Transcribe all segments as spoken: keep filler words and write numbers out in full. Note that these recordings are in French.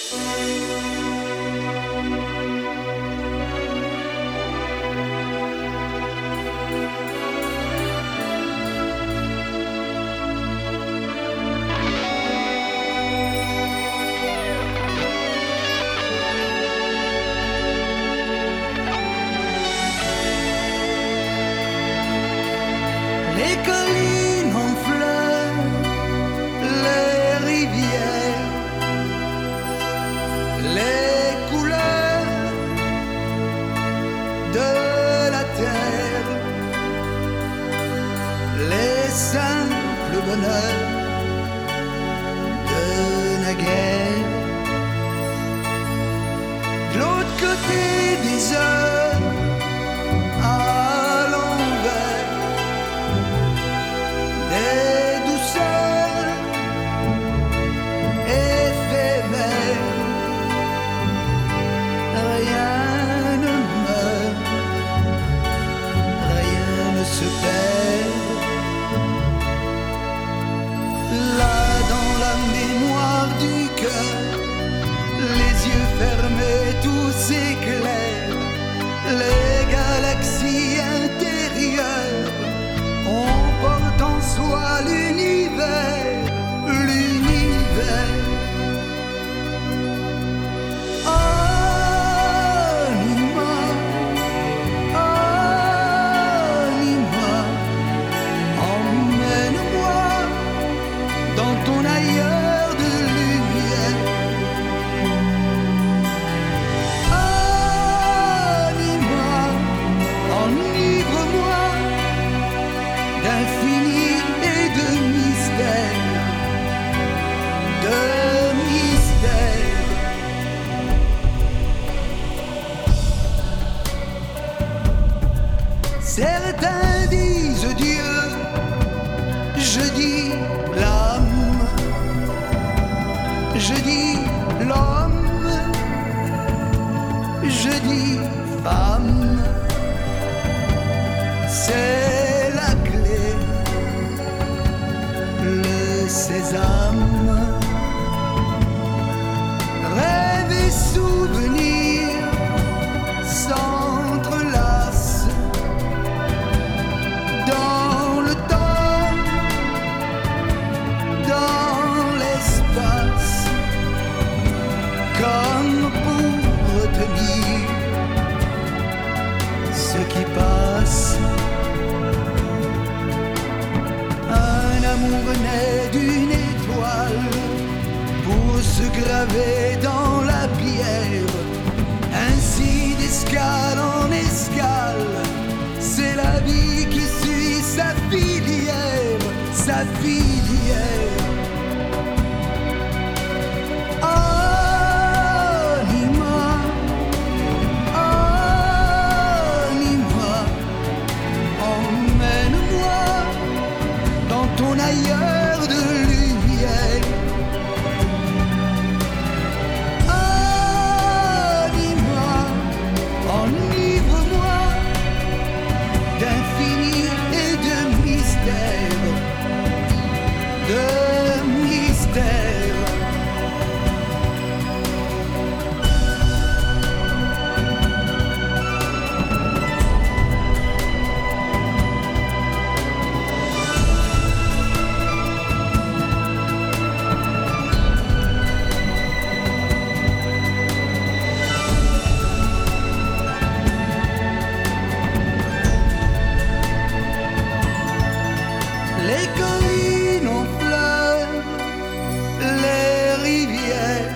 Les collines en fleurs, les rivières, les couleurs de la terre, les simples bonheurs de naguère. De l'autre côté des heures, à l'envers, des douceurs éphémères, rien ne meurt, rien ne se perd. Là dans la mémoire du cœur, les yeux fermés, tout s'éclaire, les galaxies intérieures, on porte en soi l'univers, l'univers. Anima, anima, emmène-moi dans ton ailleurs de lumière. Anima, enivre-moi d'infini et de mystère, de mystère. Certains disent Dieu, je dis l'âme, je dis l'homme, je dis femme. C'est la clé, le sésame. Rêve et souvenir s'entrelacent dans le temps, dans l'espace, comme pour retenir ce qui passe. Un amour naît d'une étoile pour se graver dans la pierre. Ainsi d'escale en escale, c'est la vie qui suit sa filière, sa filière. Anima, anima, emmène-moi dans ton ailleurs de lumière. Anima, enivre-moi d'infini et de mystère, de mystère. Les collines en fleurs, les rivières,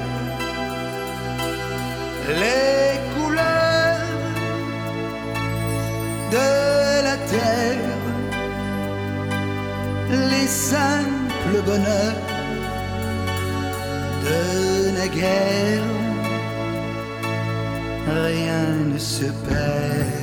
les couleurs de la terre, les simples bonheurs de naguère, rien ne se perd.